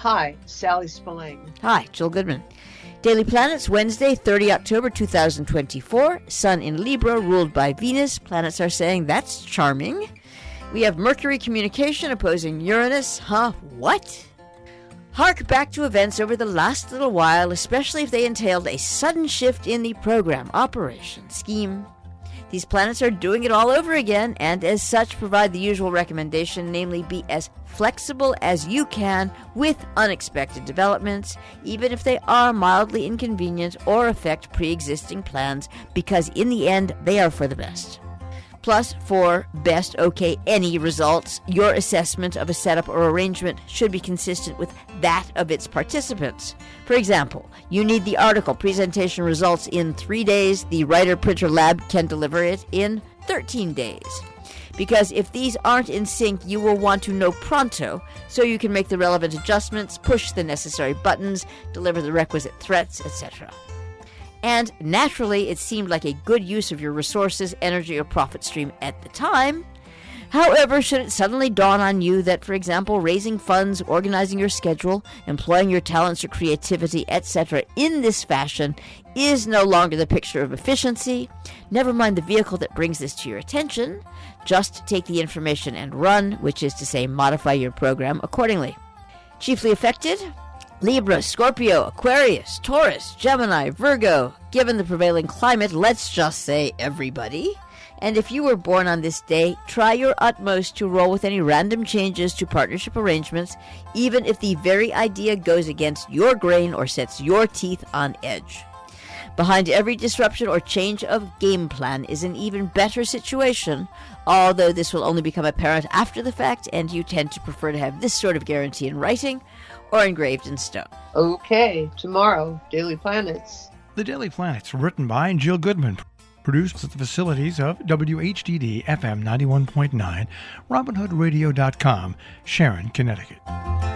Hi, Sally Spillane. Hi, Jill Goodman. Daily Planets, Wednesday, 30 October 2024. Sun in Libra, ruled by Venus. Planets are saying that's charming. We have Mercury communication opposing Uranus. What? Hark back to events over the last little while, especially if they entailed a sudden shift in the program, operation, scheme. These planets are doing it all over again, and as such provide the usual recommendation, namely be as flexible as you can with unexpected developments, even if they are mildly inconvenient or affect pre-existing plans, because in the end, they are for the best. Plus, for best any results, your assessment of a setup or arrangement should be consistent with that of its participants. For example, you need the article presentation results in 3 days. The writer-printer lab can deliver it in 13 days. Because if these aren't in sync, you will want to know pronto, so you can make the relevant adjustments, push the necessary buttons, deliver the requisite threats, etc. And naturally, it seemed like a good use of your resources, energy, or profit stream at the time. However, should it suddenly dawn on you that, for example, raising funds, organizing your schedule, employing your talents or creativity, etc., in this fashion is no longer the picture of efficiency, never mind the vehicle that brings this to your attention. Just take the information and run, which is to say, modify your program accordingly. Chiefly affected: Libra, Scorpio, Aquarius, Taurus, Gemini, Virgo. Given the prevailing climate, let's just say everybody. And if you were born on this day, try your utmost to roll with any random changes to partnership arrangements, even if the very idea goes against your grain or sets your teeth on edge. Behind every disruption or change of game plan is an even better situation, although this will only become apparent after the fact, and you tend to prefer to have this sort of guarantee in writing or engraved in stone. Okay, tomorrow, Daily Planets. The Daily Planets, written by Jill Goodman, produced at the facilities of WHDD FM 91.9, RobinHoodRadio.com, Sharon, Connecticut.